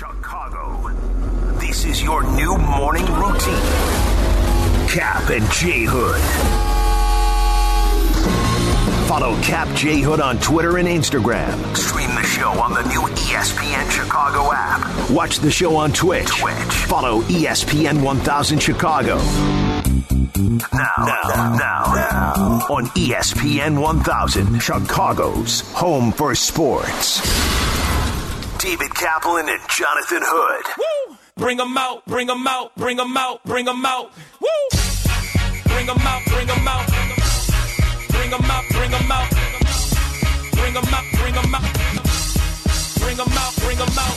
Chicago. This is your new morning routine. Cap and J Hood. Follow Cap J Hood on Twitter and Instagram. Stream the show on the new ESPN Chicago app. Watch the show on Twitch. Follow ESPN 1000 Chicago. Now, on ESPN 1000, Chicago's home for sports. David Kaplan and Jonathan Hood. Woo! Bring them out, bring them out, bring them out, bring them out. Woo! Bring them out, bring them out. Bring them out, bring them out. Bring them out, bring them out. Bring them out, bring them out.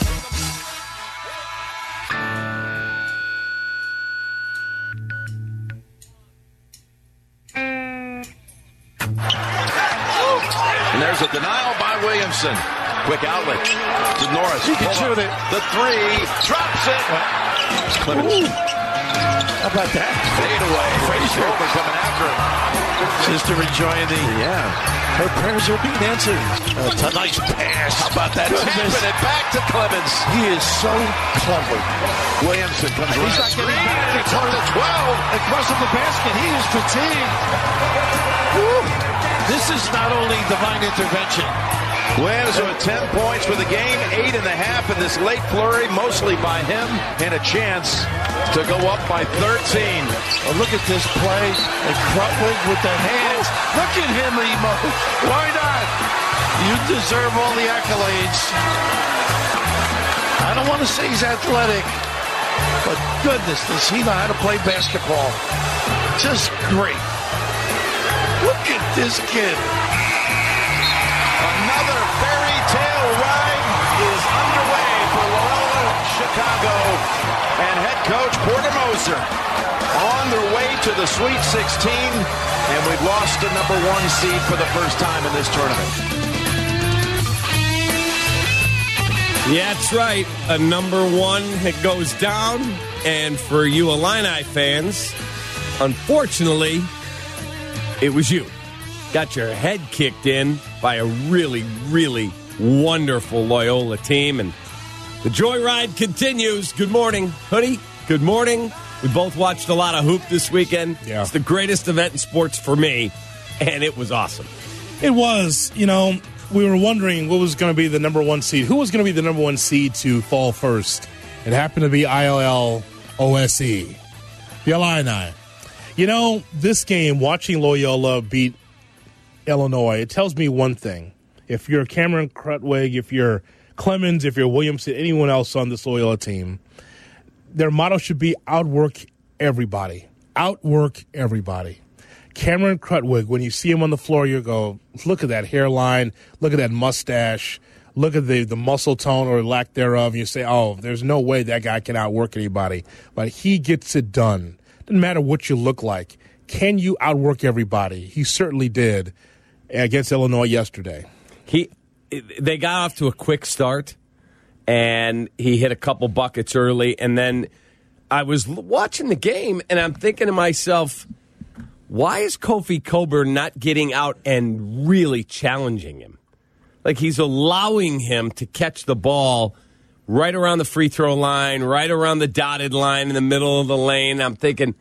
And there's a denial by Williamson. Quick outlet to Norris. He can shoot it. The three. Drops it. Clemens. How about that? Fade away. Frazier Over coming after him. Sister enjoying the... Yeah. Her prayers are being answered. It's a nice pass. How about that? Tapping it back to Clemens. He is so clever. Williamson comes around. He's not getting back. It's on the 12. Across the basket. He is fatigued. Woo. This is not only divine intervention. Williams with 10 points for the game, 8.5 in this late flurry, mostly by him, and a chance to go up by 13. Well, look at this play, and Krutwig with the hands. Look at him, Emo. Why not? You deserve all the accolades. I don't want to say he's athletic, but goodness, does he know how to play basketball? Just great. Look at this kid. Another fairy tale ride is underway for Loyola Chicago and head coach Porter Moser on their way to the Sweet 16, and we've lost the number 1 seed for the first time in this tournament. Yeah, that's right. A number 1 that goes down, and for you Illini fans, unfortunately, it was you. Got your head kicked in by a really, really wonderful Loyola team. And the joyride continues. Good morning, Hoodie. Good morning. We both watched a lot of hoop this weekend. Yeah. It's the greatest event in sports for me, and it was awesome. It was. You know, we were wondering what was going to be the number 1 seed. Who was going to be the number 1 seed to fall first? It happened to be ILL-OSE, the Illini. You know, this game, watching Loyola beat Illinois, it tells me one thing. If you're Cameron Krutwig, if you're Clemens, if you're Williamson, anyone else on this Loyola team, their motto should be outwork everybody. Outwork everybody. Cameron Krutwig, when you see him on the floor, you go, look at that hairline, look at that mustache, look at the muscle tone or lack thereof, and you say, oh, there's no way that guy can outwork anybody. But he gets it done. Doesn't matter what you look like. Can you outwork everybody? He certainly did against Illinois yesterday. They got off to a quick start, and he hit a couple buckets early. And then I was watching the game, and I'm thinking to myself, why is Kofi Cockburn not getting out and really challenging him? Like, he's allowing him to catch the ball right around the free throw line, right around the dotted line in the middle of the lane. I'm thinking,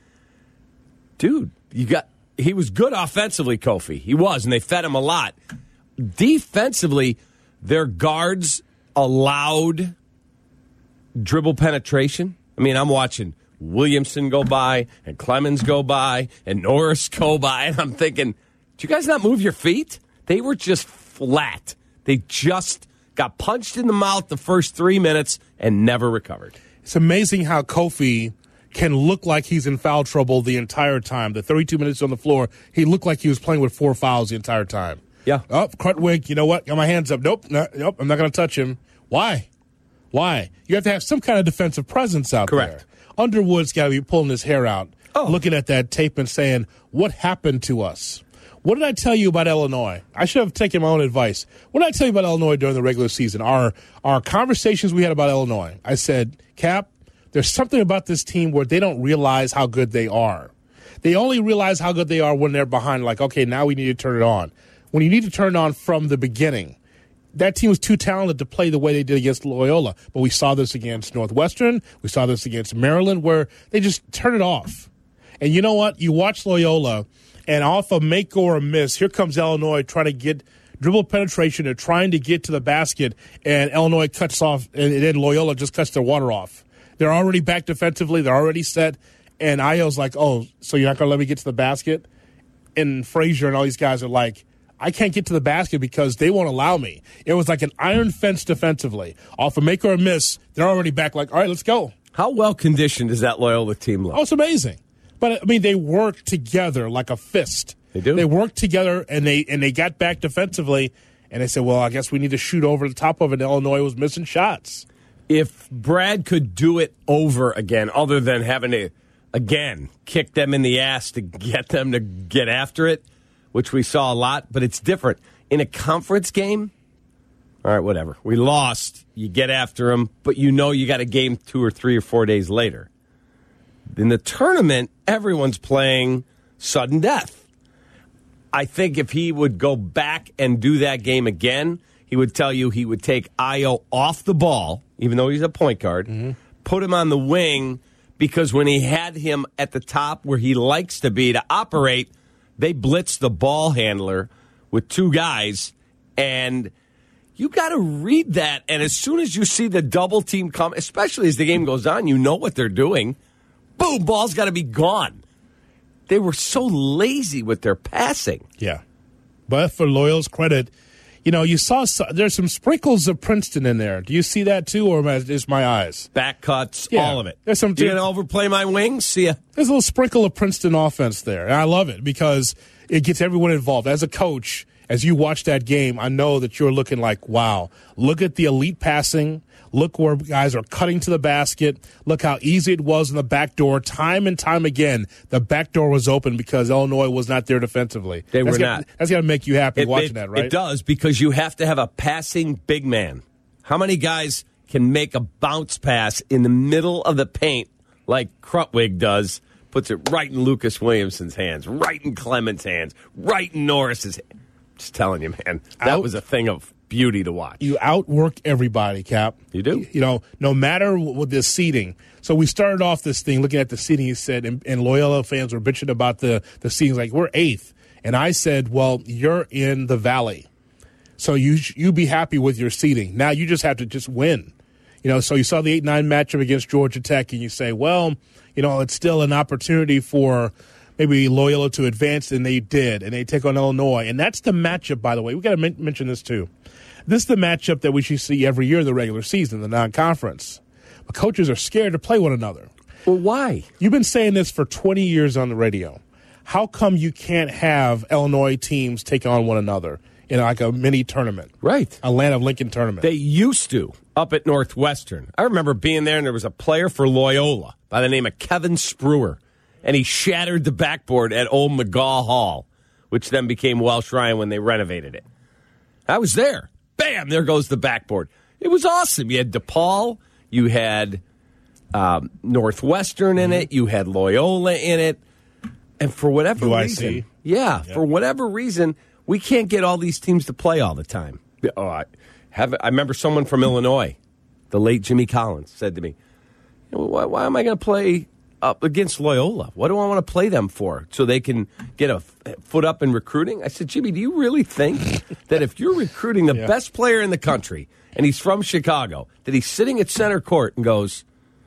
dude, he was good offensively, Kofi. He was, and they fed him a lot. Defensively, their guards allowed dribble penetration. I mean, I'm watching Williamson go by, and Clemens go by, and Norris go by, and I'm thinking, did you guys not move your feet? They were just flat. They just got punched in the mouth the first 3 minutes and never recovered. It's amazing how Kofi can look like he's in foul trouble the entire time. The 32 minutes on the floor, he looked like he was playing with 4 fouls the entire time. Yeah. Oh, Krutwig, you know what? Got my hands up. Nope, nope, I'm not going to touch him. Why? You have to have some kind of defensive presence out Correct. there. Underwood's got to be pulling his hair out, looking at that tape and saying, what happened to us? What did I tell you about Illinois? I should have taken my own advice. What did I tell you about Illinois during the regular season? Our conversations we had about Illinois. I said, Cap, there's something about this team where they don't realize how good they are. They only realize how good they are when they're behind, like, okay, now we need to turn it on. When you need to turn it on from the beginning, that team was too talented to play the way they did against Loyola. But we saw this against Northwestern. We saw this against Maryland, where they just turn it off. And you know what? You watch Loyola, and off a make or a miss, here comes Illinois trying to get dribble penetration. They're trying to get to the basket, and Illinois cuts off, and then Loyola just cuts their water off. They're already back defensively. They're already set. And Io's like, oh, so you're not going to let me get to the basket? And Frazier and all these guys are like, I can't get to the basket because they won't allow me. It was like an iron fence defensively. Off a make or a miss, they're already back like, all right, let's go. How well-conditioned does that Loyola team look? Oh, it's amazing. But, I mean, they work together like a fist. They do. They worked together, and they got back defensively, and they said, well, I guess we need to shoot over the top of it. Illinois was missing shots. If Brad could do it over again, other than having to, again, kick them in the ass to get them to get after it, which we saw a lot, but it's different. In a conference game, all right, whatever. We lost. You get after them, but you know you got a game 2 or 3 or 4 days later. In the tournament, everyone's playing sudden death. I think if he would go back and do that game again, he would tell you he would take Io off the ball, even though he's a point guard, put him on the wing, because when he had him at the top where he likes to be to operate, they blitzed the ball handler with 2 guys, and you got to read that. And as soon as you see the double team come, especially as the game goes on, you know what they're doing. Boom, ball's got to be gone. They were so lazy with their passing. Yeah. But for Loyal's credit, you know, you saw there's some sprinkles of Princeton in there. Do you see that too, or is my eyes? Back cuts, Yeah. all of it. There's some. You going to overplay my wings? See ya. There's a little sprinkle of Princeton offense there, and I love it because it gets everyone involved. As a coach, as you watch that game, I know that you're looking like, wow, look at the elite passing. Look where guys are cutting to the basket. Look how easy it was in the back door. Time and time again, the back door was open because Illinois was not there defensively. They were not. That's got to make you happy watching that, right? It does, because you have to have a passing big man. How many guys can make a bounce pass in the middle of the paint like Krutwig does, puts it right in Lucas Williamson's hands, right in Clement's hands, right in Norris's hands? Just telling you, man, that was a thing of beauty to watch. You outwork everybody, Cap. You do. You know, no matter with this seeding. So we started off this thing looking at the seeding, he said, and Loyola fans were bitching about the seedings, like, we're 8th. And I said, well, you're in the Valley. So you be happy with your seeding. Now you just have to just win. You know, so you saw the 8-9 matchup against Georgia Tech, and you say, well, you know, it's still an opportunity for maybe Loyola to advance, and they did, and they take on Illinois. And that's the matchup, by the way. We've got to mention this, too. This is the matchup that we should see every year in the regular season, the non-conference. But coaches are scared to play one another. Well, why? You've been saying this for 20 years on the radio. How come you can't have Illinois teams take on one another in like a mini tournament? Right. A Land of Lincoln tournament. They used to up at Northwestern. I remember being there, and there was a player for Loyola by the name of Kevin Spruer, and he shattered the backboard at Old McGaw Hall, which then became Welsh Ryan when they renovated it. I was there. Bam, there goes the backboard. It was awesome. You had DePaul, you had Northwestern in it, you had Loyola in it, and for whatever reason, for whatever reason, we can't get all these teams to play all the time. Oh, I remember someone from Illinois, the late Jimmy Collins, said to me, why am I going to play up against Loyola? What do I want to play them for? So they can get a foot up in recruiting? I said, Jimmy, do you really think that if you're recruiting the best player in the country, and he's from Chicago, that he's sitting at center court and goes,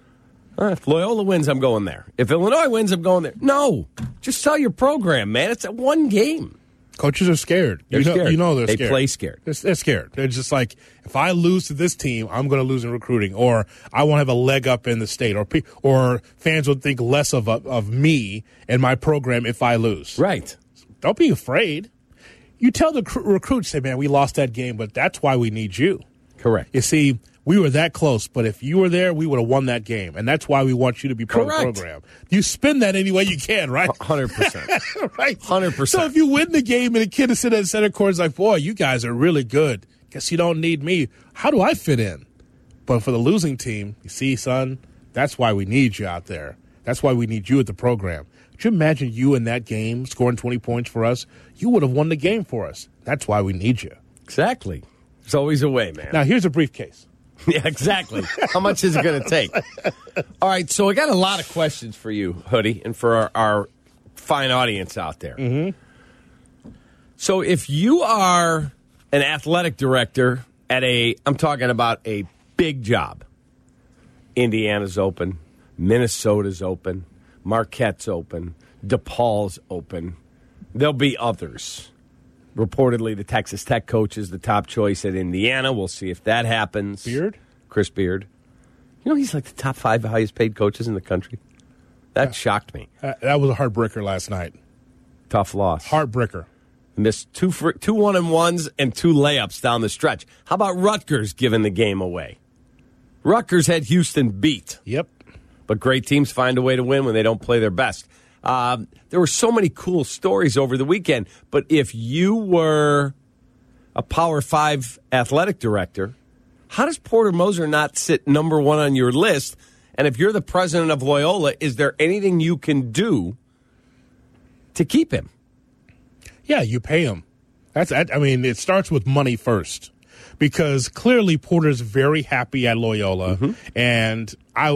if Loyola wins, I'm going there. If Illinois wins, I'm going there. No. Just tell your program, man. It's a one game. Coaches are scared. They're scared. You know they're they scared. They play scared. They're scared. They're just like, if I lose to this team, I'm going to lose in recruiting, or I won't have a leg up in the state, or fans will think less of me and my program if I lose. Right. Don't be afraid. You tell the recruits, say, man, we lost that game, but that's why we need you. Correct. You see, we were that close, but if you were there, we would have won that game, and that's why we want you to be part of the program. You spin that any way you can, right? 100%. Right? 100%. So if you win the game and a kid is sitting at center court is like, boy, you guys are really good. Guess you don't need me. How do I fit in? But for the losing team, you see, son, that's why we need you out there. That's why we need you at the program. Could you imagine you in that game scoring 20 points for us? You would have won the game for us. That's why we need you. Exactly. There's always a way, man. Now, here's a briefcase. Yeah, exactly. How much is it going to take? All right, so I got a lot of questions for you, Hoodie, and for our fine audience out there. Mm-hmm. So if you are an athletic director at I'm talking about a big job. Indiana's open. Minnesota's open. Marquette's open. DePaul's open. There'll be others. Reportedly, the Texas Tech coach is the top choice at Indiana. We'll see if that happens. Beard? Chris Beard. You know, he's like the top 5 highest paid coaches in the country. That shocked me. That was a heartbreaker last night. Tough loss. Heartbreaker. Missed two 1-and-1s and 2 layups down the stretch. How about Rutgers giving the game away? Rutgers had Houston beat. Yep. But great teams find a way to win when they don't play their best. There were so many cool stories over the weekend, but if you were a Power 5 athletic director, how does Porter Moser not sit number 1 on your list? And if you're the president of Loyola, is there anything you can do to keep him? Yeah, you pay him. It starts with money first. Because clearly Porter's very happy at Loyola. Mm-hmm. And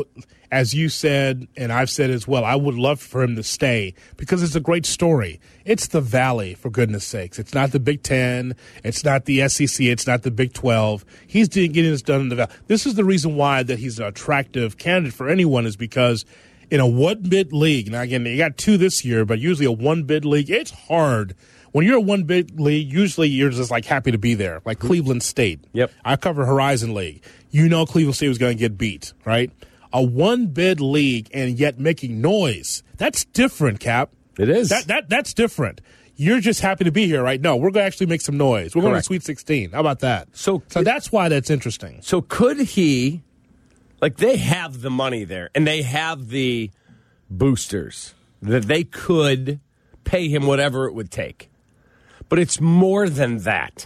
as you said, and I've said as well, I would love for him to stay because it's a great story. It's the Valley, for goodness sakes. It's not the Big Ten. It's not the SEC. It's not the Big 12. He's getting this done in the Valley. This is the reason why that he's an attractive candidate for anyone is because in a one-bid league, now again, you got 2 this year, but usually a one-bid league, it's hard. When you're a one-bid league, usually you're just like happy to be there, like Cleveland State. Yep. I cover Horizon League. You know Cleveland State was going to get beat, right? A one-bid league and yet making noise. That's different, Cap. It is. That's different. You're just happy to be here, right? No, we're going to actually make some noise. We're going to Sweet 16. How about that? So that's why that's interesting. So could he, like they have the money there and they have the boosters that they could pay him whatever it would take. But it's more than that.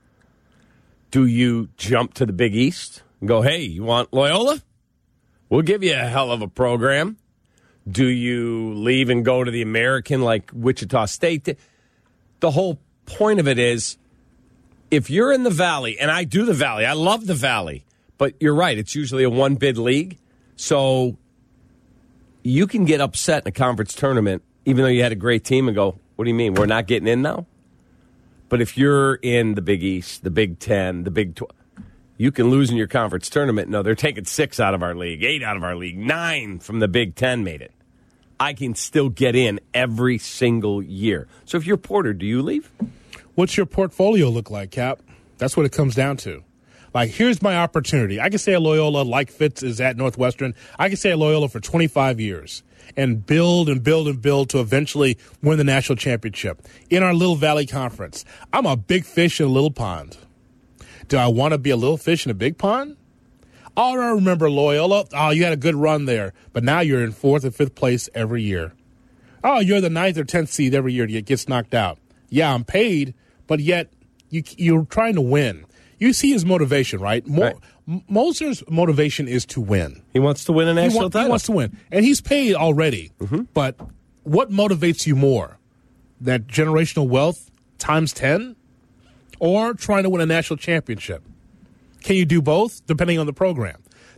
Do you jump to the Big East and go, hey, you want Loyola? We'll give you a hell of a program. Do you leave and go to the American like Wichita State? The whole point of it is if you're in the Valley, and I do the Valley, I love the Valley, but you're right, it's usually a one-bid league. So you can get upset in a conference tournament even though you had a great team and go, what do you mean, we're not getting in now? But if you're in the Big East, the Big 10, the Big 12, you can lose in your conference tournament. No, they're taking 6 out of our league, 8 out of our league, 9 from the Big 10 made it. I can still get in every single year. So if you're Porter, do you leave? What's your portfolio look like, Cap? That's what it comes down to. Like, here's my opportunity. I can stay at Loyola like Fitz is at Northwestern. I can stay at Loyola for 25 years and build and build and build to eventually win the national championship in our Little Valley Conference. I'm a big fish in a little pond. Do I want to be a little fish in a big pond? Oh, I remember Loyola. Oh, you had a good run there, but now you're in 4th or 5th place every year. Oh, you're the 9th or 10th seed every year that gets knocked out. Yeah, I'm paid, but yet you're trying to win. You see his motivation, right? Right. Moser's motivation is to win. He wants to win a national title. He wants to win. And he's paid already. Mm-hmm. But what motivates you more? That generational wealth times 10? Or trying to win a national championship? Can you do both, depending on the program?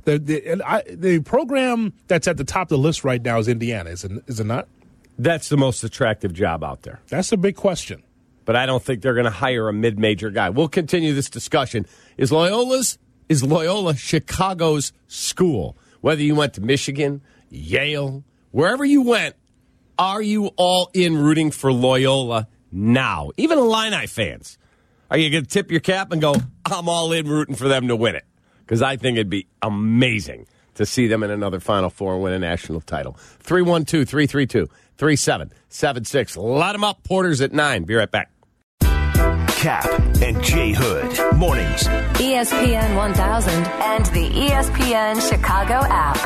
The program that's at the top of the list right now is Indiana, is it not? That's the most attractive job out there. That's a big question. But I don't think they're going to hire a mid-major guy. We'll continue this discussion. Is Loyola Chicago's school? Whether you went to Michigan, Yale, wherever you went, are you all in rooting for Loyola now? Even Illini fans. Are you going to tip your cap and go, I'm all in rooting for them to win it? Because I think it'd be amazing to see them in another Final Four and win a national title. 312-332-3776. Light them up. Porter's at 9. Be right back. Cap and J. Hood. Mornings. ESPN 1000 and the ESPN Chicago app.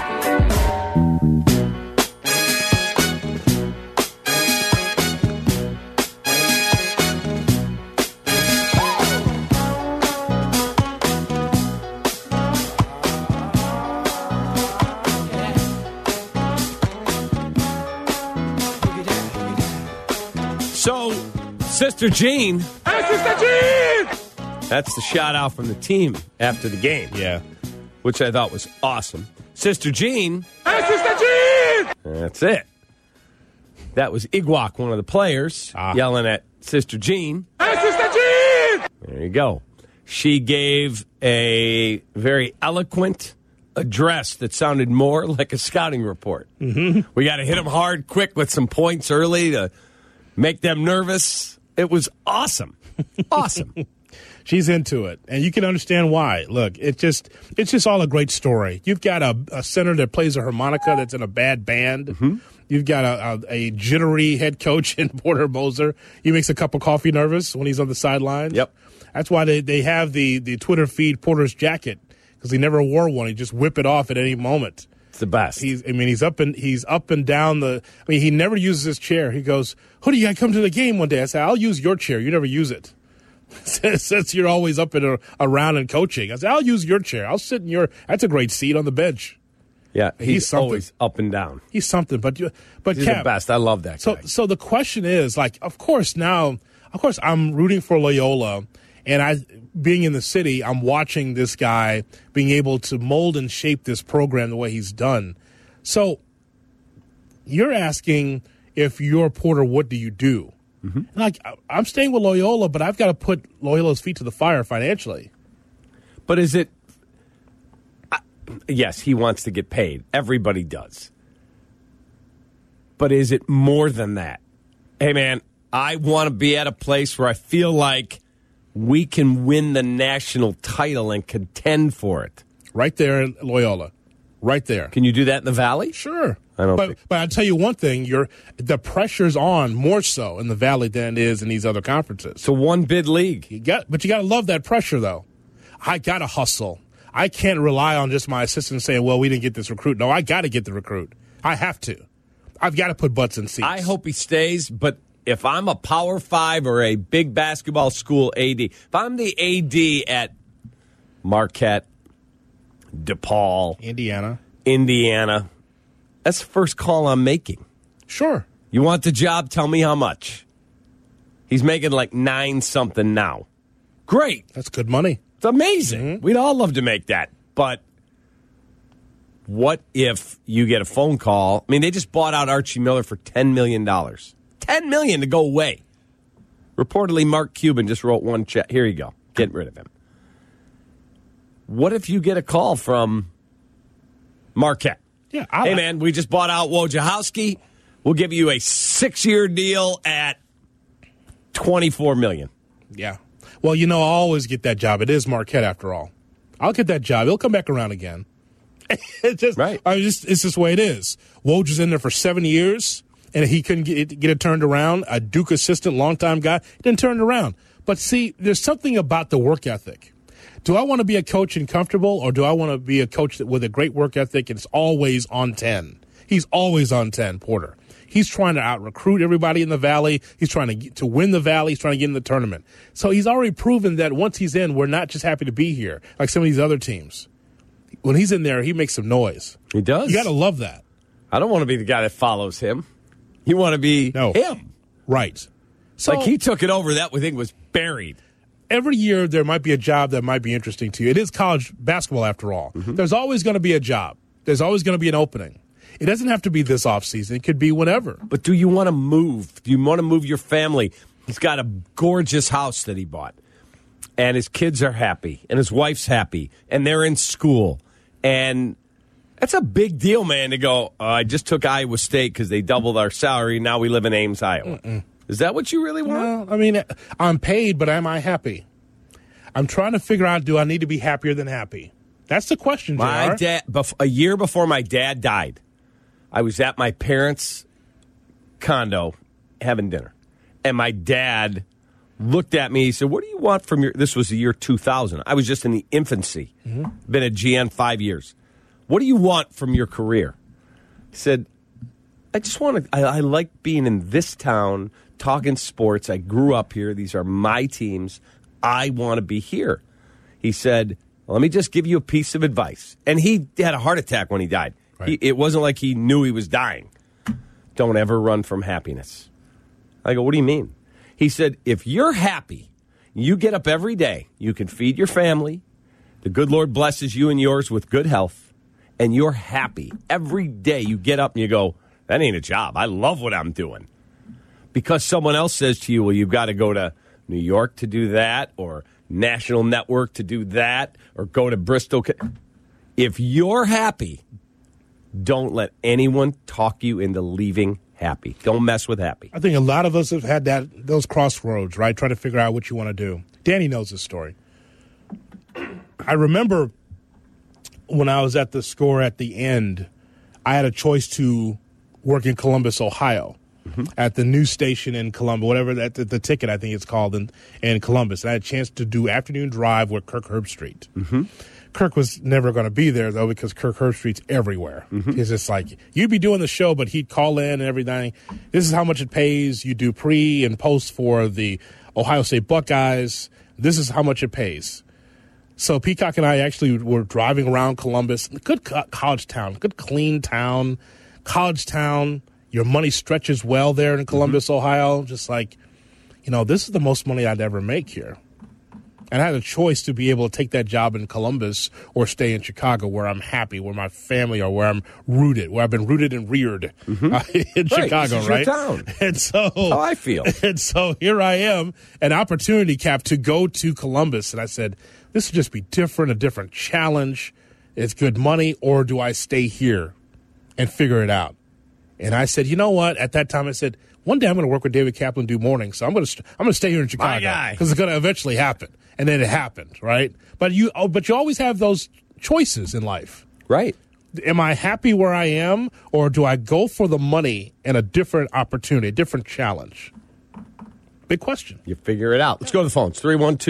So, Sister Jean. Hey, Sister Jean! That's the shout out from the team after the game. Yeah. Which I thought was awesome. Sister Jean. Hey, Sister Jean! That's it. That was Igwok, one of the players, yelling at Sister Jean. Hey, Sister Jean! There you go. She gave a very eloquent address that sounded more like a scouting report. Mm-hmm. We got to hit them hard, quick, with some points early to make them nervous. It was awesome. Awesome. She's into it, and you can understand why. Look, it's just all a great story. You've got a center that plays a harmonica that's in a bad band. Mm-hmm. You've got a jittery head coach in Porter Moser. He makes a cup of coffee nervous when he's on the sidelines. Yep. That's why they have the Twitter feed Porter's jacket, because he never wore one. He just whip it off at any moment. It's the best. He's up and down the. I mean, he never uses his chair. He goes, "Who do you got come to the game one day?" I said, "I'll use your chair. You never use it." Since you're always up and around and coaching, I said, "I'll use your chair. I'll sit in your." That's a great seat on the bench. Yeah, he's always up and down. He's something, but he's Cap, the best. I love that guy. So the question is, like, of course, I'm rooting for Loyola, and being in the city, I'm watching this guy being able to mold and shape this program the way he's done. So you're asking, if you're Porter, what do you do? Mm-hmm. Like, I'm staying with Loyola, but I've got to put Loyola's feet to the fire financially. But is it? Yes, he wants to get paid. Everybody does. But is it more than that? Hey, man, I want to be at a place where I feel like we can win the national title and contend for it. Right there in Loyola. Right there. Can you do that in the Valley? Sure. But I'll tell you one thing, the pressure's on more so in the Valley than it is in these other conferences. It's a one-bid league. But you got to love that pressure, though. I got to hustle. I can't rely on just my assistant saying, well, we didn't get this recruit. No, I got to get the recruit. I have to. I've got to put butts in seats. I hope he stays, but if I'm a Power 5 or a big basketball school AD, if I'm the AD at Marquette, DePaul, Indiana, that's the first call I'm making. Sure. You want the job? Tell me how much. He's making like 9-something now. Great. That's good money. It's amazing. Mm-hmm. We'd all love to make that. But what if you get a phone call? I mean, they just bought out Archie Miller for $10 million. $10 million to go away. Reportedly, Mark Cuban just wrote one check. Here you go. Get rid of him. What if you get a call from Marquette? Yeah. Hey, man, we just bought out Wojciechowski. We'll give you a 6-year deal at $24 million. Yeah. Well, I'll always get that job. It is Marquette, after all. I'll get that job. He'll come back around again. It's just the way it is. Woj was in there for 7 years, and he couldn't get it turned around. A Duke assistant, longtime guy, didn't turn it around. But see, there's something about the work ethic. Do I want to be a coach and comfortable, or do I want to be a coach with a great work ethic and is always on 10? He's always on 10, Porter. He's trying to out-recruit everybody in the Valley. He's trying to win the Valley. He's trying to get in the tournament. So he's already proven that once he's in, we're not just happy to be here like some of these other teams. When he's in there, he makes some noise. He does. You got to love that. I don't want to be the guy that follows him. You want to be him. Right. So, like, he took it over. That thing was buried. Every year there might be a job that might be interesting to you. It is college basketball, after all. Mm-hmm. There's always going to be a job. There's always going to be an opening. It doesn't have to be this offseason. It could be whenever. But do you want to move? Do you want to move your family? He's got a gorgeous house that he bought. And his kids are happy. And his wife's happy. And they're in school. And that's a big deal, man, to go, I just took Iowa State because they doubled our salary. Now we live in Ames, Iowa. Mm-mm. Is that what you really want? No, I mean, I'm paid, but am I happy? I'm trying to figure out, do I need to be happier than happy? That's the question, JR. My dad, a year before my dad died, I was at my parents' condo having dinner. And my dad looked at me. He said, what do you want from your... This was the year 2000. I was just in the infancy. Mm-hmm. Been at GN 5 years. What do you want from your career? He said, I just want to... I like being in this town, talking sports. I grew up here. These are my teams. I want to be here. He said, well, let me just give you a piece of advice. And he had a heart attack when he died. Right. It wasn't like he knew he was dying. Don't ever run from happiness. I go, what do you mean? He said, if you're happy, You get up every day. You can feed your family. The good Lord blesses you and yours with good health. And you're happy. Every day you get up and you go, that ain't a job. I love what I'm doing. Because someone else says to you, well, you've got to go to New York to do that, or National Network to do that, or go to Bristol. If you're happy, don't let anyone talk you into leaving happy. Don't mess with happy. I think a lot of us have had those crossroads, right? Trying to figure out what you want to do. Danny knows this story. I remember when I was at the Score at the end, I had a choice to work in Columbus, Ohio, at the news station in Columbus, whatever the ticket I think it's called in Columbus. And I had a chance to do afternoon drive with Kirk Herbstreit. Kirk was never going to be there, though, because Kirk Herbstreit's everywhere. He's just like, you'd be doing the show, but he'd call in and everything. This is how much it pays. You do pre and post for the Ohio State Buckeyes. This is how much it pays. So Peacock and I actually were driving around Columbus. Good college town, good clean town, college town. Your money stretches well there in Columbus, Ohio. Just like, this is the most money I'd ever make here. And I had a choice to be able to take that job in Columbus or stay in Chicago, where I'm happy, where my family are, where I'm rooted, where I've been rooted and reared in Chicago, this is right? your town. And so, how I feel. And so here I am, an opportunity, Cap, to go to Columbus. And I said, this would just be different, a different challenge. It's good money, or do I stay here and figure it out? And I said, you know what? At that time, I said, one day I'm going to work with David Kaplan, do mornings. So I'm going to stay here in Chicago because it's going to eventually happen. And then it happened, right? But you always have those choices in life, right? Am I happy where I am, or do I go for the money and a different opportunity, a different challenge? Big question. You figure it out. Let's go to the phones.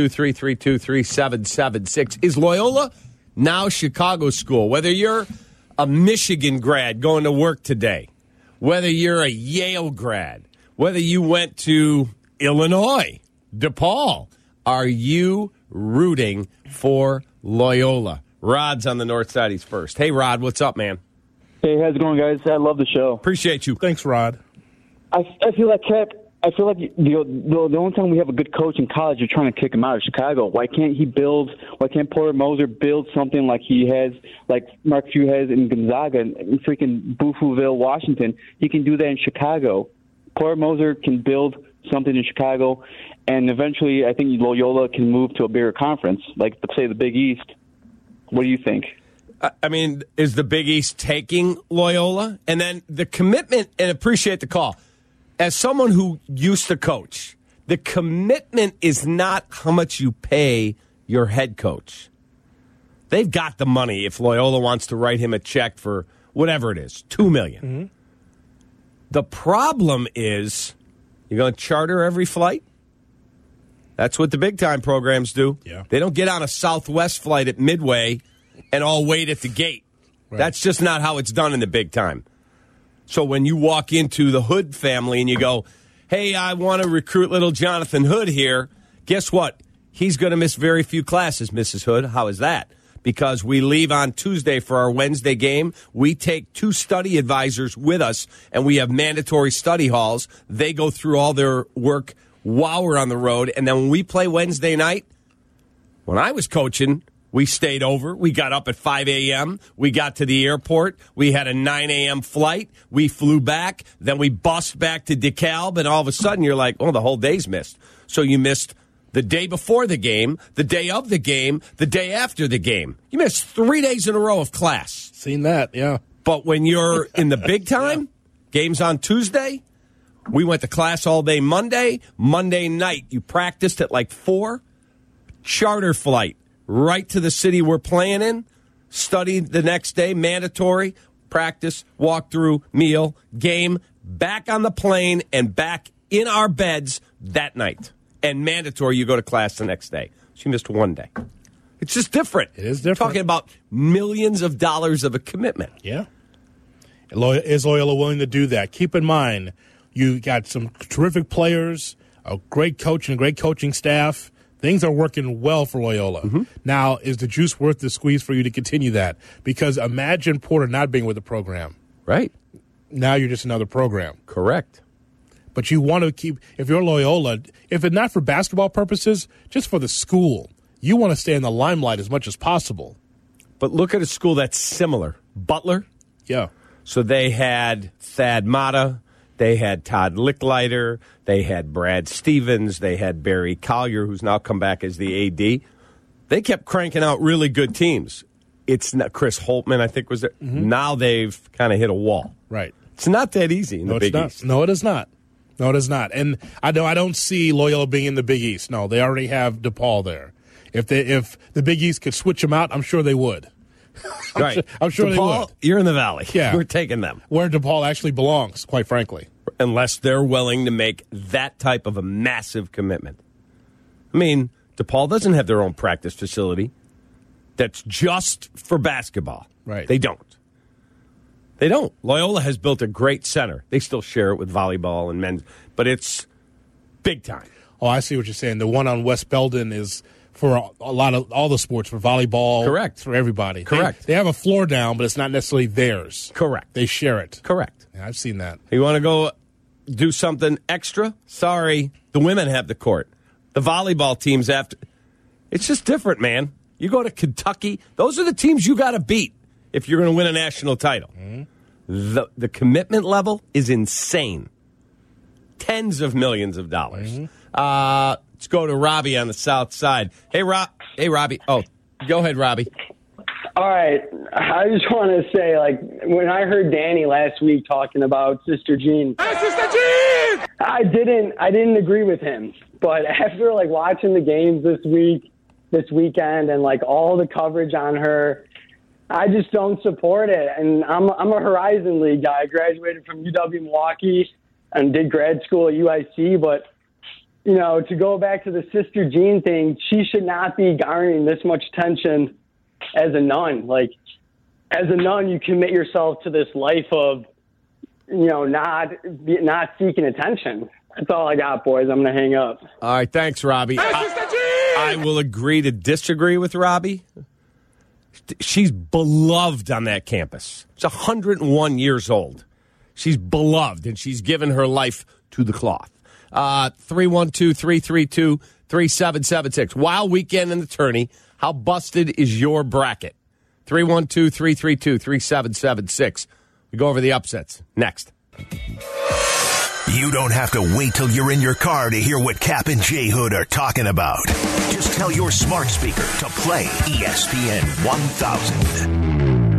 312-332-3776. Is Loyola now Chicago school? Whether you're a Michigan grad going to work today, whether you're a Yale grad, whether you went to Illinois, DePaul, are you rooting for Loyola? Rod's on the north side. He's first. Hey, Rod, what's up, man? Hey, how's it going, guys? I love the show. Appreciate you. Thanks, Rod. I feel like, Cap, the only time we have a good coach in college, you're trying to kick him out of Chicago. Why can't Porter Moser build something like Mark Few has in Gonzaga and freaking Buffooville, Washington? He can do that in Chicago. Porter Moser can build something in Chicago, and eventually I think Loyola can move to a bigger conference, like, say, the Big East. What do you think? I mean, is the Big East taking Loyola? And then the commitment, and appreciate the call. As someone who used to coach, the commitment is not how much you pay your head coach. They've got the money if Loyola wants to write him a check for whatever it is, $2 million. The problem is, you're going to charter every flight? That's what the big-time programs do. Yeah. They don't get on a Southwest flight at Midway and all wait at the gate. Right. That's just not how it's done in the big time. So when you walk into the Hood family and you go, hey, I want to recruit little Jonathan Hood here, guess what? He's going to miss very few classes, Mrs. Hood. How is that? Because we leave on Tuesday for our Wednesday game. We take 2 study advisors with us, and we have mandatory study halls. They go through all their work while we're on the road. And then when we play Wednesday night, when I was coaching, we stayed over. We got up at 5 a.m. We got to the airport. We had a 9 a.m. flight. We flew back. Then we bussed back to DeKalb, and all of a sudden you're like, oh, the whole day's missed. So you missed the day before the game, the day of the game, the day after the game. You missed 3 days in a row of class. Seen that, yeah. But when you're in the big time, games on Tuesday, we went to class all day Monday. Monday night, you practiced at like 4. Charter flight right to the city we're playing in. Studied the next day, mandatory. Practice, walkthrough, meal, game. Back on the plane and back in our beds that night. And mandatory, you go to class the next day. She missed 1 day. It's just different. It is different. Talking about millions of dollars of a commitment. Yeah. Is Loyola willing to do that? Keep in mind, you got some terrific players, a great coach and a great coaching staff. Things are working well for Loyola. Now, is the juice worth the squeeze for you to continue that? Because imagine Porter not being with the program. Right. Now you're just another program. Correct. But you want to keep, if you're Loyola, if it's not for basketball purposes, just for the school, you want to stay in the limelight as much as possible. But look at a school that's similar. Butler. Yeah. So they had Thad Matta. They had Todd Licklider. They had Brad Stevens. They had Barry Collier, who's now come back as the AD. They kept cranking out really good teams. It's not Chris Holtman, I think, was there. Mm-hmm. Now they've kind of hit a wall. Right. It's not that easy in the Big East. No, it is not. No, it is not. And I don't see Loyola being in the Big East. No, they already have DePaul there. If the Big East could switch them out, I'm sure they would. Right. I'm sure DePaul, they would. You're in the Valley. Yeah. We're taking them. Where DePaul actually belongs, quite frankly. Unless they're willing to make that type of a massive commitment. I mean, DePaul doesn't have their own practice facility that's just for basketball. Right. They don't. Loyola has built a great center. They still share it with volleyball and men's, but it's big time. Oh, I see what you're saying. The one on West Belden is for a lot of all the sports, for volleyball. Correct. For everybody. Correct. They have a floor down, but it's not necessarily theirs. Correct. They share it. Correct. Yeah, I've seen that. You want to go do something extra? Sorry, the women have the court. The volleyball teams after. It's just different, man. You go to Kentucky, those are the teams you got to beat if you're going to win a national title. Mm-hmm. The commitment level is insane. Tens of millions of dollars. Mm-hmm. Let's go to Robbie on the south side. Hey, Robbie. Oh, go ahead, Robbie. All right. I just want to say, when I heard Danny last week talking about Sister Jean, I didn't agree with him. But after, watching the games this weekend, and, all the coverage on her, I just don't support it. And I'm a Horizon League guy. I graduated from UW-Milwaukee and did grad school at UIC. But, to go back to the Sister Jean thing, she should not be garnering this much attention as a nun. As a nun, you commit yourself to this life of, not seeking attention. That's all I got, boys. I'm going to hang up. All right, thanks, Robbie. I will agree to disagree with Robbie. She's beloved on that campus. She's 101 years old. She's beloved, and she's given her life to the cloth. 312-332-3776. Wild weekend in the tourney. How busted is your bracket? 312-332-3776. We go over the upsets next. You don't have to wait till you're in your car to hear what Cap and J Hood are talking about. Just tell your smart speaker to play ESPN 1000.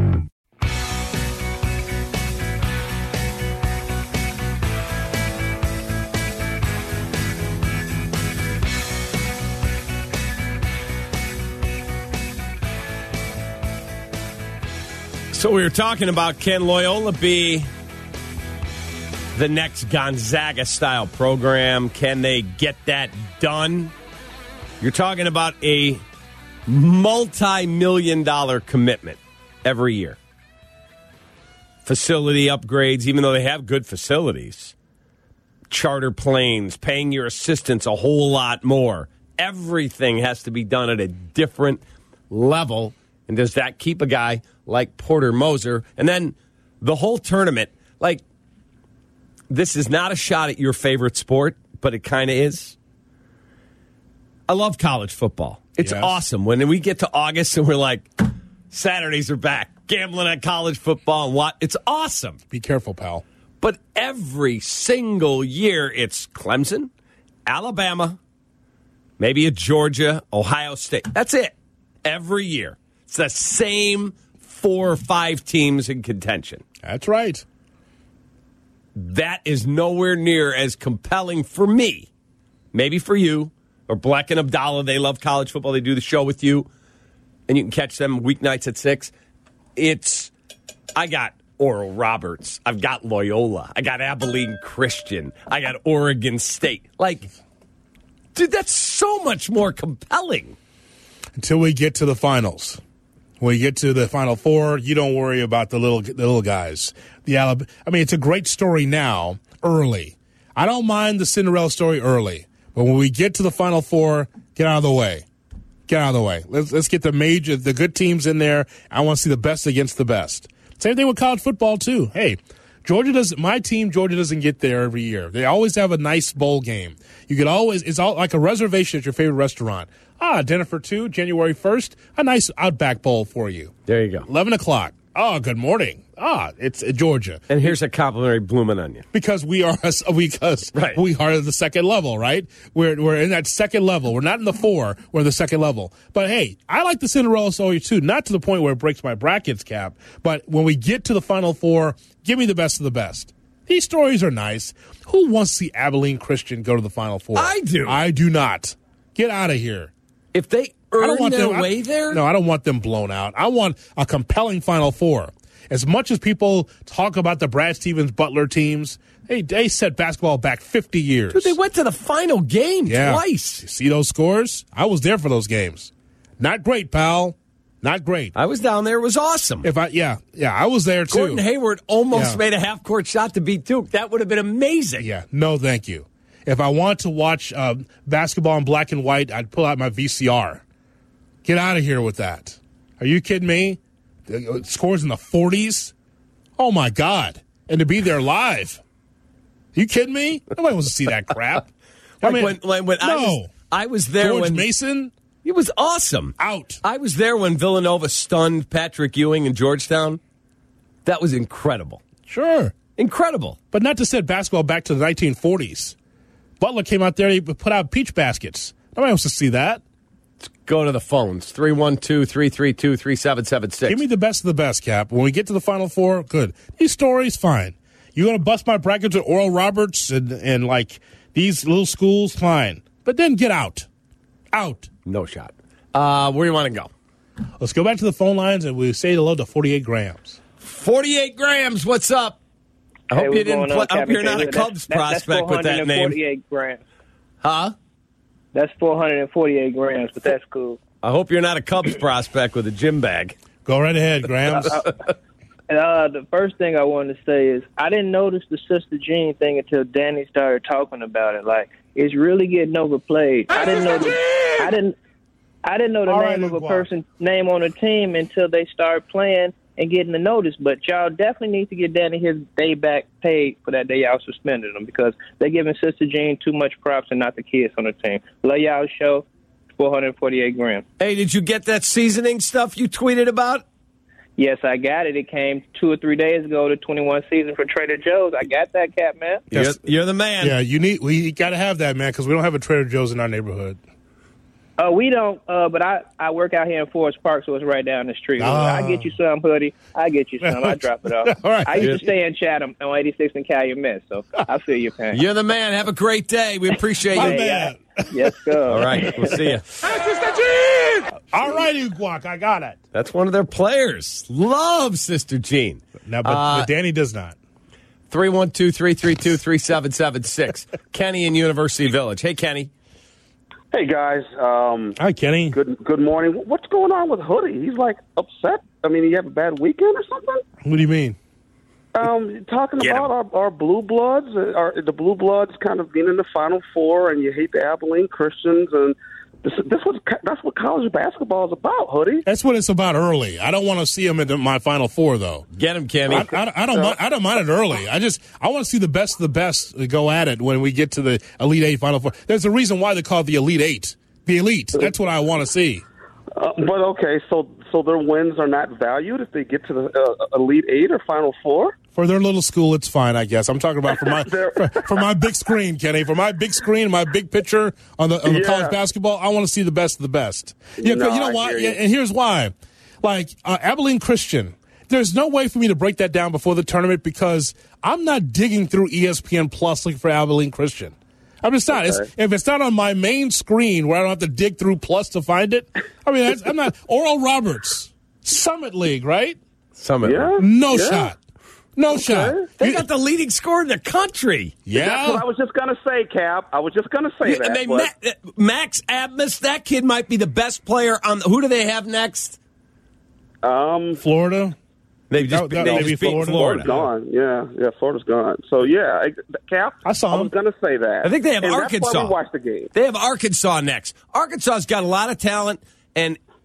So we were talking about, can Loyola be the next Gonzaga-style program? Can they get that done? You're talking about a multi-million-dollar commitment every year. Facility upgrades, even though they have good facilities. Charter planes, paying your assistants a whole lot more. Everything has to be done at a different level. And does that keep a guy like Porter Moser? And then the whole tournament, this is not a shot at your favorite sport, but it kind of is. I love college football. It's awesome. When we get to August and we're like, Saturdays are back, gambling on college football and what? It's awesome. Be careful, pal. But every single year, it's Clemson, Alabama, maybe a Georgia, Ohio State. That's it. Every year. It's the same 4 or 5 teams in contention. That's right. That is nowhere near as compelling for me. Maybe for you, or Black and Abdallah. They love college football. They do the show with you, and you can catch them weeknights at 6. I got Oral Roberts. I've got Loyola. I got Abilene Christian. I got Oregon State. Dude, that's so much more compelling. Until we get to the finals. When you get to the Final Four, you don't worry about the little guys. It's a great story now, early. I don't mind the Cinderella story early, but when we get to the Final Four, get out of the way. Get out of the way. Let's get the good teams in there. I want to see the best against the best. Same thing with college football too. Hey, Georgia doesn't get there every year. They always have a nice bowl game. You could always, it's all like a reservation at your favorite restaurant. Dinner for two, January 1st, a nice Outback Bowl for you. There you go. 11 o'clock. Good morning. It's Georgia. And here's a complimentary bloomin' onion. Because we are Right. we are the second level, right? We're in that second level. We're not in the 4. We're in the second level. But hey, I like the Cinderella story too. Not to the point where it breaks my brackets, Cap. But when we get to the Final Four, give me the best of the best. These stories are nice. Who wants to see Abilene Christian go to the Final Four? I do. I do not. Get out of here. If they earn their way there? No, I don't want them blown out. I want a compelling Final Four. As much as people talk about the Brad Stevens Butler teams, they set basketball back 50 years. Dude, they went to the final game twice. You see those scores? I was there for those games. Not great, pal. Not great. I was down there. It was awesome. I was there too. Gordon Hayward almost made a half-court shot to beat Duke. That would have been amazing. Yeah, no thank you. If I want to watch basketball in black and white, I'd pull out my VCR. Get out of here with that. Are you kidding me? Scores in the 40s? Oh, my God. And to be there live. Are you kidding me? Nobody wants to see that crap. I was there George when Mason? It was awesome. Out. I was there when Villanova stunned Patrick Ewing in Georgetown. That was incredible. Sure. Incredible. But not to set basketball back to the 1940s. Butler came out there, he put out peach baskets. Nobody wants to see that. Let's go to the phones. 312-332-3776. Give me the best of the best, Cap. When we get to the Final Four, good. These stories, fine. You want to bust my brackets with Oral Roberts and like these little schools, fine. But then get out. Out. No shot. Where do you want to go? Let's go back to the phone lines and we say hello to 48 grams. 48 grams, what's up? I hope you didn't. I hope you're not a Cubs prospect with that name. 448 grams. Huh? That's 448 grams, but that's cool. I hope you're not a Cubs prospect with a gym bag. Go right ahead, Grams. The first thing I wanted to say is I didn't notice the Sister Jean thing until Danny started talking about it. Like, it's really getting overplayed. I didn't know the name of a person's name on a team until they started playing and getting the notice. But y'all definitely need to get Danny his day back paid for that day y'all suspended him, because they're giving Sister Jean too much props and not the kids on the team. Love y'all show. 448 grams. Hey, did you get that seasoning stuff you tweeted about? Yes, I got it. It came 2 or 3 days ago, the 21 season for Trader Joe's. I got that, Cap, man. You're the man. Yeah, we got to have that, man, because we don't have a Trader Joe's in our neighborhood. We don't, but I work out here in Forest Park, so it's right down the street. I get you some, hoodie. I get you some. I drop it off. All right. I used to stay in Chatham on 86 and Calumet, so I feel your pain. You're the man. Have a great day. We appreciate you. Man. Yes, go. All right. We'll see you. All right, Uguak. I got it. That's one of their players. Love Sister Jean. No, but Danny does not. 312-332-3776. Kenny in University Village. Hey, Kenny. Hey, guys. Hi, Kenny. Good morning. What's going on with Hoodie? He's, like, upset. I mean, he have a bad weekend or something? What do you mean? Talking about our Blue Bloods, the Blue Bloods kind of being in the Final Four, and you hate the Abilene Christians, and that's what college basketball is about, Hoodie. That's what it's about early. I don't want to see him in my Final Four, though. Get him, Kenny. I don't mind it early. I want to see the best of the best go at it when we get to the Elite Eight, Final Four. There's a reason why they call it the Elite Eight. The Elite. That's what I want to see. But okay, so their wins are not valued if they get to the Elite Eight or Final Four? For their little school, it's fine, I guess. I'm talking about for my big screen, Kenny. For my big screen, my big picture on the college basketball, I want to see the best of the best. Yeah, you know why? Yeah, and here's why. Like Abilene Christian, there's no way for me to break that down before the tournament because I'm not digging through ESPN Plus looking for Abilene Christian. I'm just not. Okay. If it's not on my main screen where I don't have to dig through Plus to find it, I mean, I'm not. Oral Roberts, Summit League, right? Summit League. No shot. No shot. They got the leading scorer in the country. Yeah. That's what I was just going to say, Cap. I was just going to say that. Max Abmas, that kid might be the best player on who do they have next? Florida. They just beat Florida. Florida's gone. Yeah, Florida's gone. So, yeah, Cap, I saw him. I was going to say that. I think they have Arkansas. That's why we watched the game. They have Arkansas next. Arkansas's got a lot of talent, and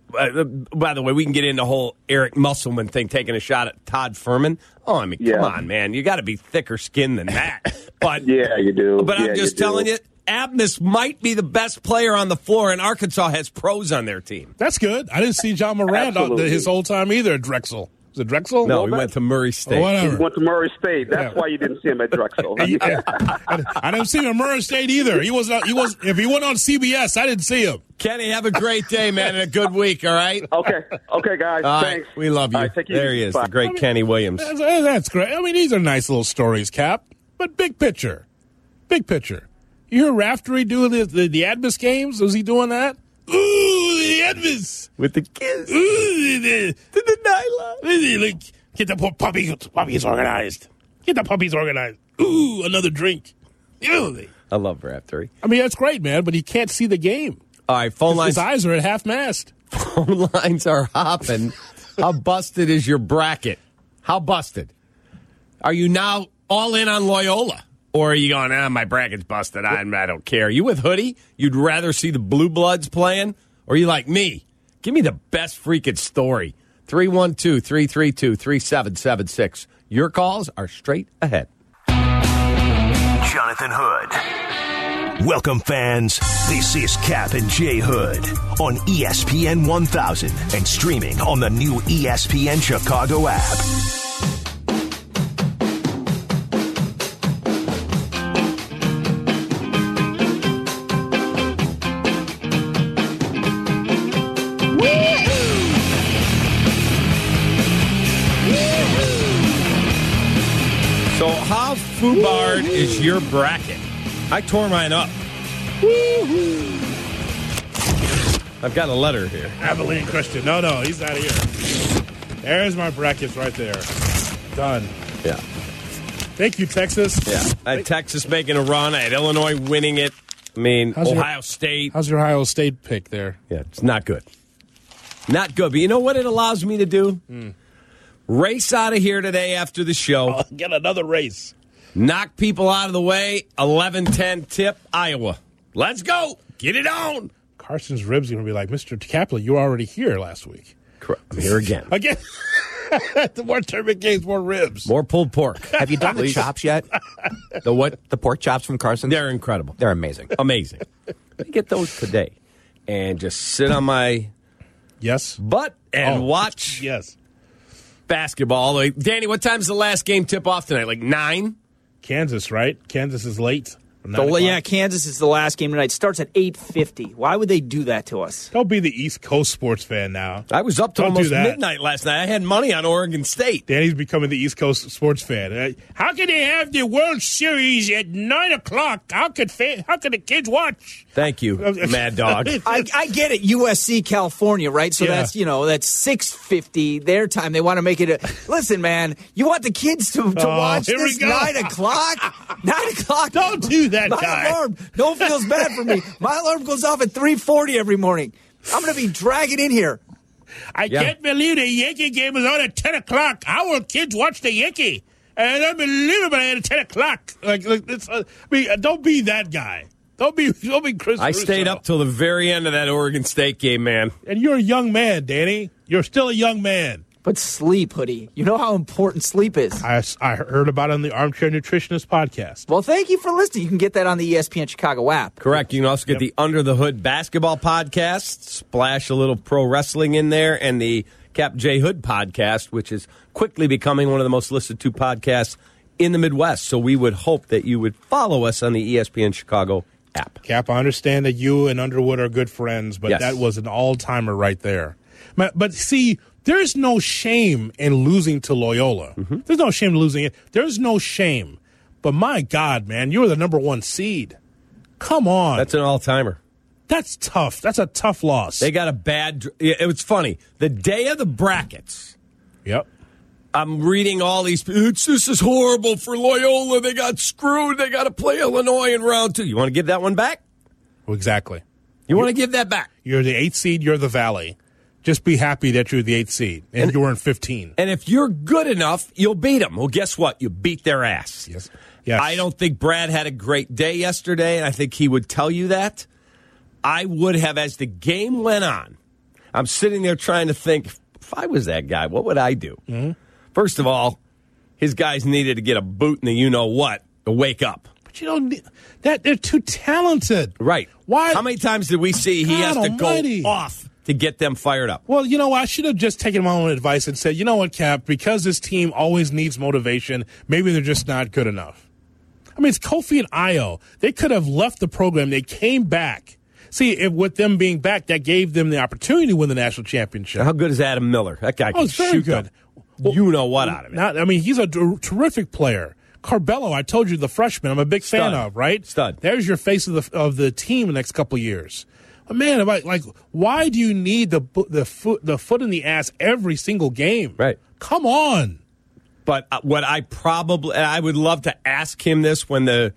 By the way, we can get into the whole Eric Musselman thing, taking a shot at Todd Furman. Oh, I mean, come on, man. You got to be thicker skinned than that. But yeah, you do. But I'm just telling you, Abmas might be the best player on the floor, and Arkansas has pros on their team. That's good. I didn't see John Moran his whole time either at Drexel. Was it Drexel? No, he went to Murray State. Whatever. He went to Murray State. That's why you didn't see him at Drexel. I didn't see him at Murray State either. He was. If he went on CBS, I didn't see him. Kenny, have a great day, man, and a good week. All right. Okay, guys. Thanks. We love you. All right, take it there easy. he is, Bye. the great Kenny Williams. That's great. I mean, these are nice little stories, Cap. But big picture. You hear Raftery do the Admis games? Was he doing that? Ooh, the Admis with the kids. Ooh, the Nyla. Get the puppies organized. Get the puppies organized. Ooh, another drink. I love Raftery. I mean, that's great, man, but he can't see the game. All right, phone lines. His eyes are at half mast. Phone lines are hopping. How busted is your bracket? How busted? Are you now all in on Loyola? Or are you going, my bracket's busted, I don't care. Are you with Hoodie? You'd rather see the Blue Bloods playing? Or are you like me? Give me the best freaking story. 312-332-3776. Your calls are straight ahead. Jonathan Hood. Welcome, fans. This is Cap and J Hood on ESPN 1000 and streaming on the new ESPN Chicago app. So how FUBARD is your bracket? I tore mine up. I've got a letter here. Abilene Christian. No, he's out of here. There's my brackets right there. Done. Yeah. Thank you, Texas. Yeah. I had Texas making a run. I had Illinois winning it. I mean, Ohio State. How's your Ohio State pick there? Yeah, it's not good. Not good. But you know what it allows me to do? Race out of here today after the show. Get another race. Knock people out of the way. 11-10 tip, Iowa. Let's go. Get it on. Carson's ribs are going to be like, Mr. Kaplan, you were already here last week. Correct. I'm here again. Again. The more tournament games, more ribs. More pulled pork. Have you done the chops yet? The what? The pork chops from Carson? They're incredible. They're amazing. Amazing. Let me get those today and just sit on my butt and watch basketball. Danny, what time's the last game tip off tonight? Like 9? Kansas, right? Kansas is late. Yeah, Kansas is the last game tonight. Starts at 8:50. Why would they do that to us? Don't be the East Coast sports fan now. I was up to almost midnight last night. I had money on Oregon State. Danny's becoming the East Coast sports fan. How can they have the World Series at 9 o'clock? How could the kids watch? Thank you, Mad Dog. I get it. USC, California, right? So that's 6:50 their time. They want to make it listen, man, you want the kids to watch this 9 o'clock? 9 o'clock? Don't do that, guy. Alarm. No one feels bad for me. My alarm goes off at 3:40 every morning. I'm going to be dragging in here. I can't believe the Yankee game is on at 10 o'clock. How will kids watch the Yankee? And unbelievable at 10 o'clock. Don't be that guy. Don't be Chris I stayed up till the very end of that Oregon State game, man. And you're a young man, Danny. You're still a young man. But sleep, Hoodie. You know how important sleep is. I heard about it on the Armchair Nutritionist podcast. Well, thank you for listening. You can get that on the ESPN Chicago app. Correct. You can also get the Under the Hood basketball podcast, splash a little pro wrestling in there, and the Cap J Hood podcast, which is quickly becoming one of the most listened to podcasts in the Midwest. So we would hope that you would follow us on the ESPN Chicago app. Cap, I understand that you and Underwood are good friends, but that was an all-timer right there. But see, there's no shame in losing to Loyola. Mm-hmm. There's no shame in losing it. There's no shame. But my God, man, you were the number 1 seed. Come on. That's an all-timer. That's tough. That's a tough loss. They got a bad – it was funny. The day of the brackets. Yep. I'm reading all these – this is horrible for Loyola. They got screwed. They got to play Illinois in round 2. You want to give that one back? Well, exactly. You want to give that back? You're the 8th seed. You're the Valley. Just be happy that you're the 8th seed and you were in 15. And if you're good enough, you'll beat them. Well, guess what? You beat their ass. Yes. I don't think Brad had a great day yesterday, and I think he would tell you that. I would have, as the game went on, I'm sitting there trying to think, if I was that guy, what would I do? Mm-hmm. First of all, his guys needed to get a boot in the you-know-what to wake up. But you don't need that. They're too talented. Right. Why? How many times did we see he has to almighty. go off to get them fired up? Well, you know, I should have just taken my own advice and said, you know what, Cap, because this team always needs motivation, maybe they're just not good enough. I mean, it's Kofi and Io. They could have left the program. They came back. See, with them being back, that gave them the opportunity to win the national championship. How good is Adam Miller? That guy can very shoot good. You know what out of it. He's a terrific player. Carbello, I told you, the freshman, I'm a big fan of, right? Stud. There's your face of the team the next couple of years. But man, why do you need the foot in the ass every single game? Right. Come on. But what I would love to ask him this when the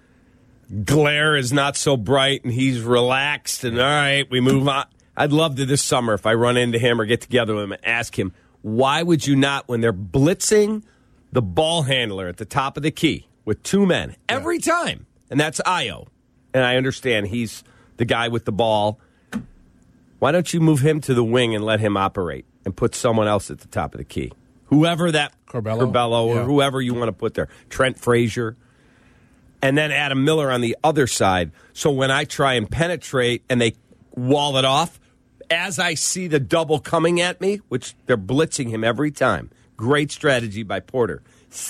glare is not so bright and he's relaxed and all right, we move on. I'd love to this summer if I run into him or get together with him and ask him, why would you not, when they're blitzing the ball handler at the top of the key with two men every time, and that's Io, and I understand he's the guy with the ball, why don't you move him to the wing and let him operate and put someone else at the top of the key? Whoever that, Carbello or whoever you want to put there, Trent Frazier, and then Adam Miller on the other side. So when I try and penetrate and they wall it off, as I see the double coming at me, which they're blitzing him every time, great strategy by Porter.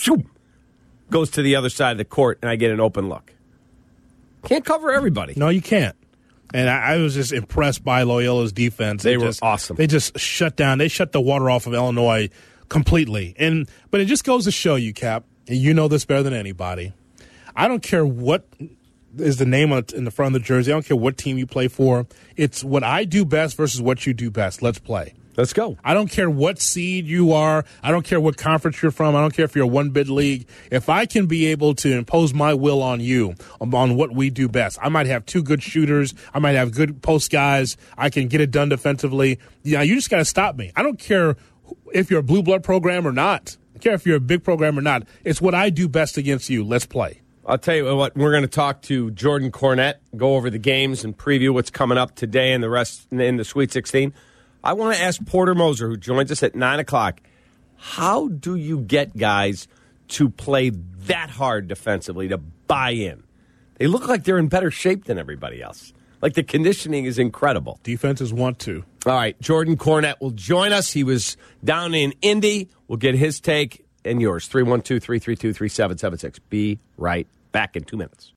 Goes to the other side of the court, and I get an open look. Can't cover everybody. No, you can't. And I was just impressed by Loyola's defense. They were awesome. They just shut down. They shut the water off of Illinois completely. But it just goes to show you, Cap, and you know this better than anybody. I don't care what is the name in the front of the jersey. I don't care what team you play for. It's what I do best versus what you do best. Let's play. Let's go. I don't care what seed you are. I don't care what conference you're from. I don't care if you're a one-bid league. If I can be able to impose my will on you on what we do best, I might have two good shooters. I might have good post guys. I can get it done defensively. You just got to stop me. I don't care if you're a blue blood program or not. I don't care if you're a big program or not. It's what I do best against you. Let's play. I'll tell you what, we're going to talk to Jordan Cornette, go over the games and preview what's coming up today and the rest in the Sweet 16. I want to ask Porter Moser, who joins us at 9 o'clock, how do you get guys to play that hard defensively, to buy in? They look like they're in better shape than everybody else. Like the conditioning is incredible. Defenses want to. All right, Jordan Cornette will join us. He was down in Indy. We'll get his take and yours. 312-332-3776. Be right back in 2 minutes.